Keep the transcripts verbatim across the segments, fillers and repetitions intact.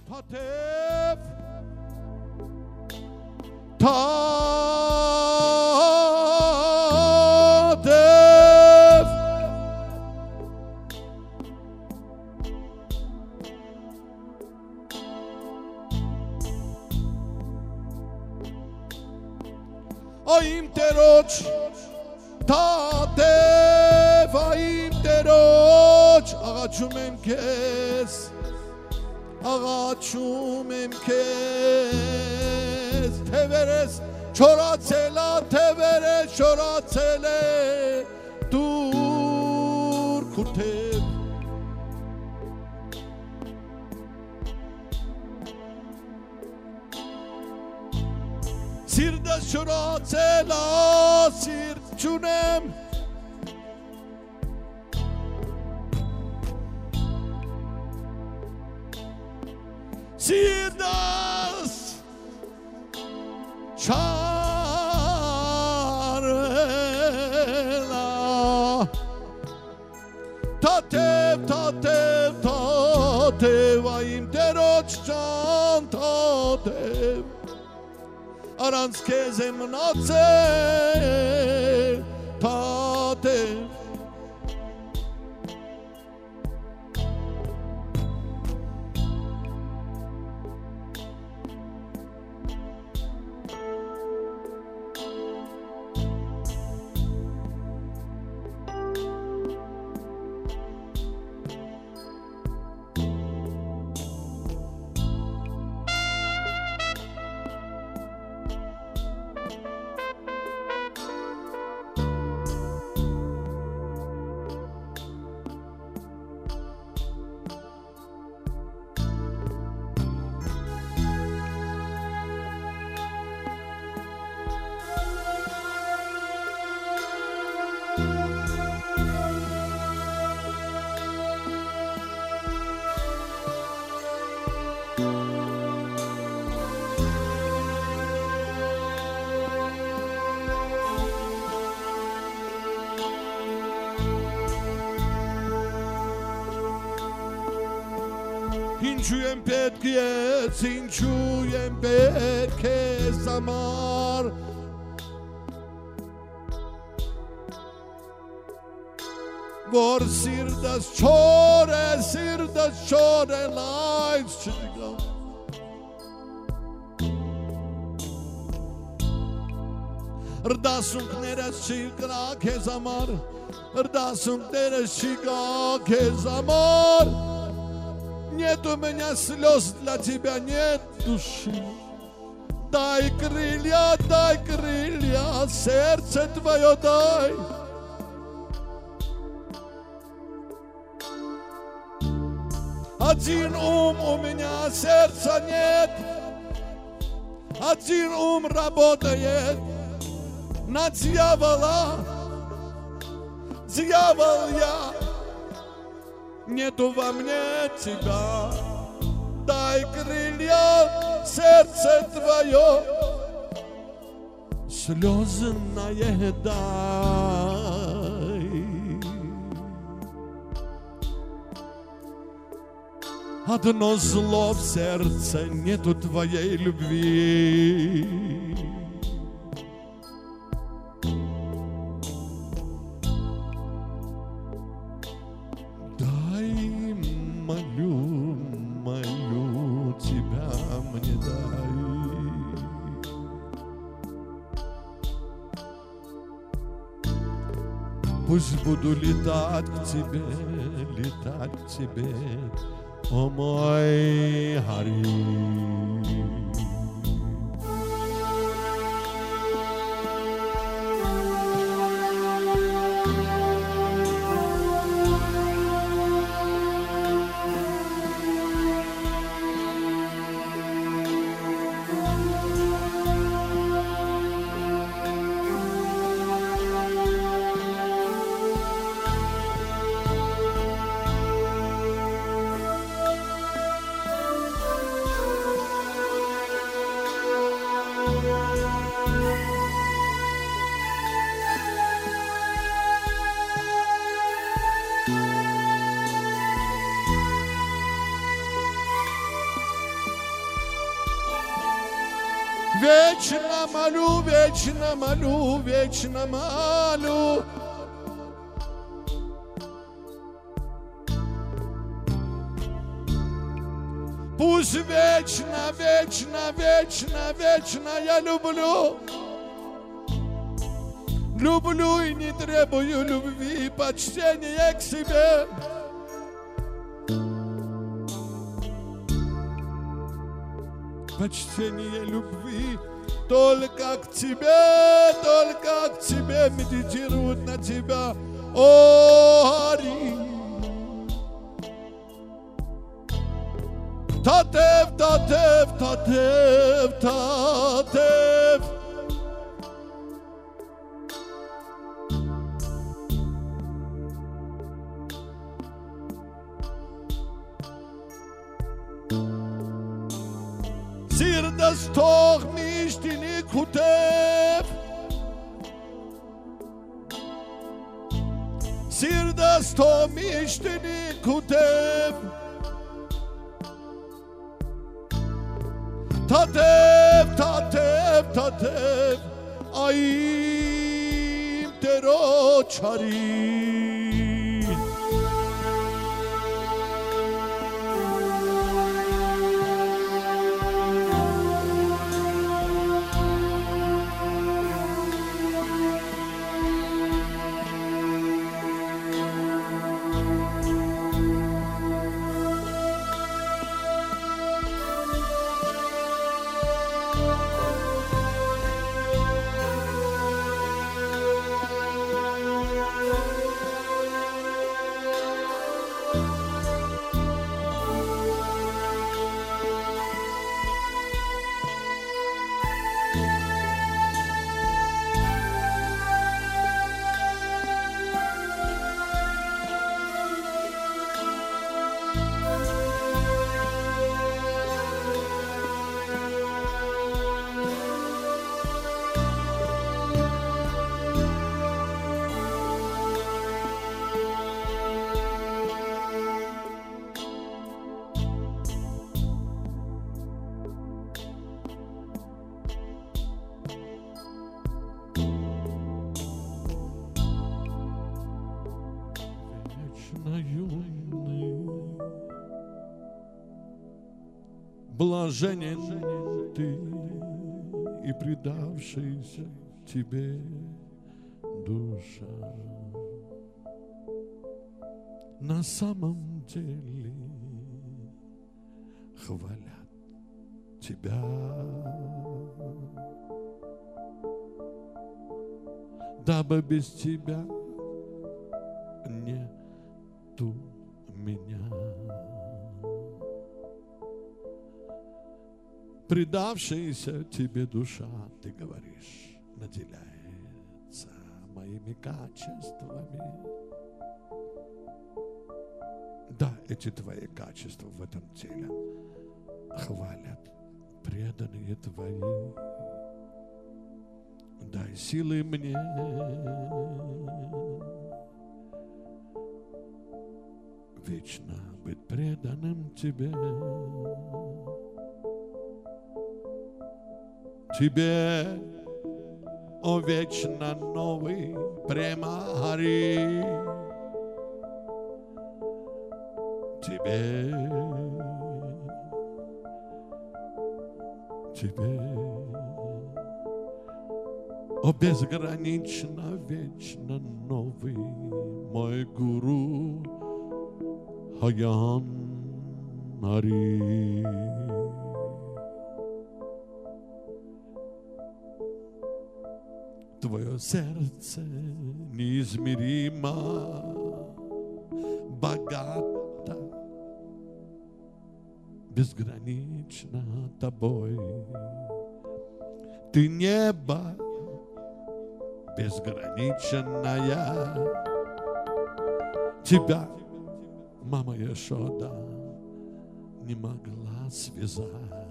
Tatev Tatev Ayim teroç Tatev Ayim teroç Ağaçım emkes Ağaçım emkes Teveres çoratsela Teveres çoratsele Dur kurtev Sirdes çoratsela Sir çunem Sirdas Çarela Tatev Tatev Tatev Ayim teroç can Tatev Aranske zemnace Tatev Hinçujem petkies, hinçujem petkes amar Vor sirdas çore, sirdas çore lajs çiga Rdasunk neres çiga kezamar Rdasunk neres çiga kezamar Нет у меня слез для тебя, нет души. Дай крылья, дай крылья, сердце твое дай. Один ум у меня, сердца нет. Один ум работает на дьявола. Дьявол я. Нету во мне тебя, дай крылья, сердце твое, слезное дай. Одно зло в сердце, нету твоей любви. Пусть буду летать к тебе, летать к тебе, о мой Хари. Вечно молю, вечно молю, вечно молю. Пусть вечно, вечно, вечно, вечно я люблю. Люблю и не требую любви, почтения к себе. Почтение любви только к тебе, только к тебе медитируют на тебя. О, Ари. Татев, татев, татев, татев. Sirdas toch mishtini kutev. Sirdas toch mishtini kutev. Tatev, tatev, tatev. Aim tero chari. Блаженен ты и предавшийся тебе душа. На самом деле хвалят тебя. Дабы без тебя нету меня. Предавшаяся тебе душа, ты говоришь, наделяется моими качествами. Да, эти твои качества в этом теле хвалят преданные твои. Дай силы мне вечно быть преданным тебе. Тебе, о вечно новый према Хари. Тебе, тебе, о безгранично вечно новый мой гуру Хаян Хари. Твое сердце неизмеримо богато, безгранично тобой. Ты небо безграничная. Тебя мама Яшода не могла связать.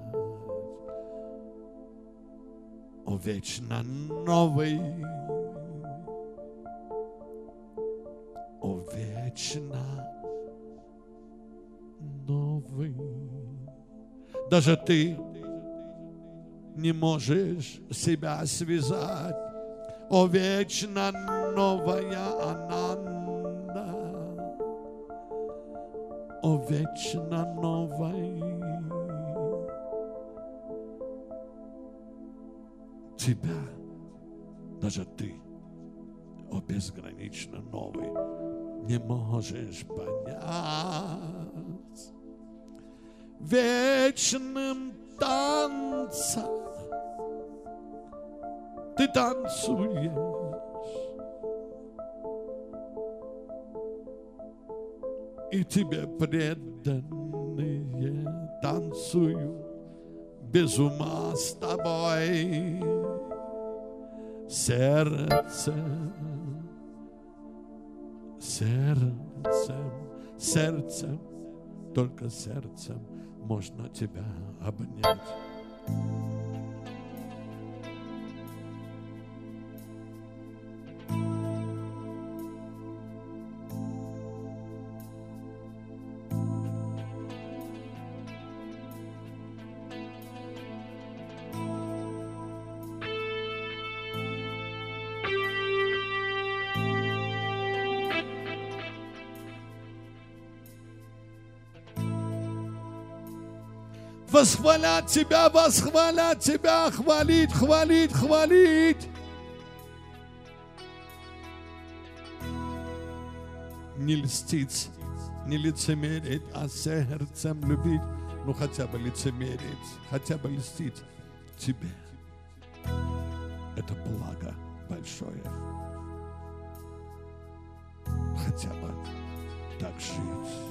О вечно новый, о вечно новый. Даже ты не можешь себя связать. О, вечно новая Ананда, о, вечно новая тебя, даже ты, о, безгранично новый, не можешь понять. Вечным танцем ты танцуешь, и тебе преданные танцуют без ума с тобой. Сердцем, сердцем, сердцем, только сердцем можно тебя обнять. Восхвалять тебя, восхвалять тебя, хвалить, хвалить, хвалить. Не льстить, не лицемерить, а сердцем любить. Ну хотя бы лицемерить, хотя бы льстить тебе. Это благо большое. Хотя бы так жить.